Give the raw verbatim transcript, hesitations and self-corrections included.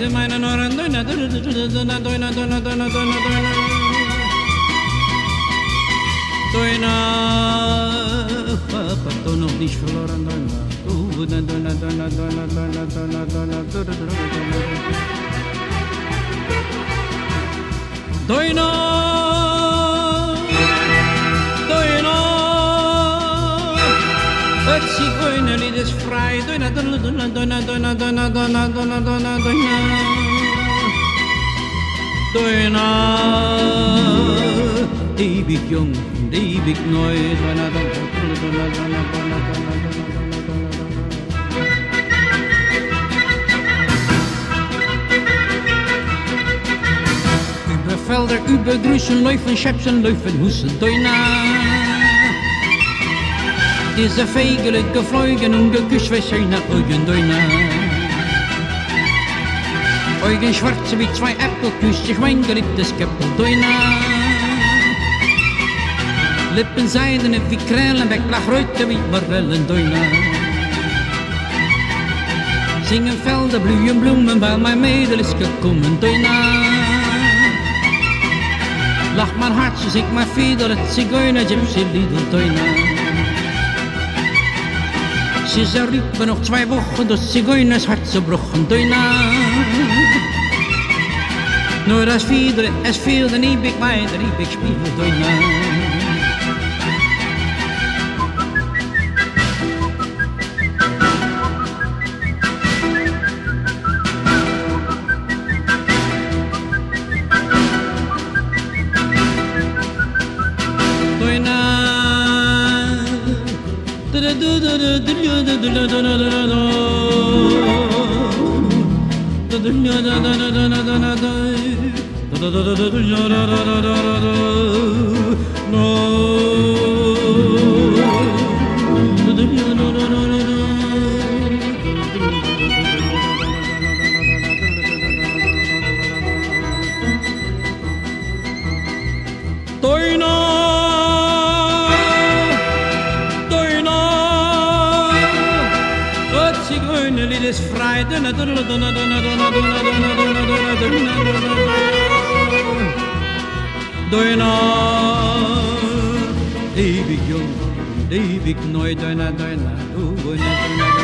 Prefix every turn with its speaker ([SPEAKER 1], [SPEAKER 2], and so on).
[SPEAKER 1] de meine Noren, doina, doina, doina, doina, doina, doina, doina, doina, papa, toch nog niet verloren, doina, doina, doina, doina, doina, doina, doina, doina, doina, doina, het zigeunerlied is vrij, doina, doina, doina, doina, doina, doina, doina, doina, doina, doina, doina, ewig jong, ewig neu, doina, doina, doina, doina, doina, doina, doina. Über Felder, über Grüßen, Läufen, Schäpsen, Läufen, Hussen, doina. Diese Vögel geflogen und geküsst, wie schöne Augen, doina. Augen schwarz wie zwei Äpfel, küsst sich mein geliebtes Käppel, doina. Lippen seidene wie Krälen, Bäcklach-Röte wie Marellen, doina. Zingen Felder, blühen Blumen, weil mein Mädel ist gekommen, doina. Lach mijn hart, zo zing mijn fiedel, het zigeuner gypsy liedel, doina. Ze zijn riepen nog twee wochen, dat zigeuners hart zerbrochen, doina. Nur als fiedel, es viel, dan heb ik mij, dan heb ik spielen, doina.
[SPEAKER 2] Lied is vrij, dunne, dunne, dunne, dunne, dunne, dunne, dunne, dunne, dunne, dunne, dunne, dunne, ewig jong, ewig neu, dunne, dunne, dunne, dunne,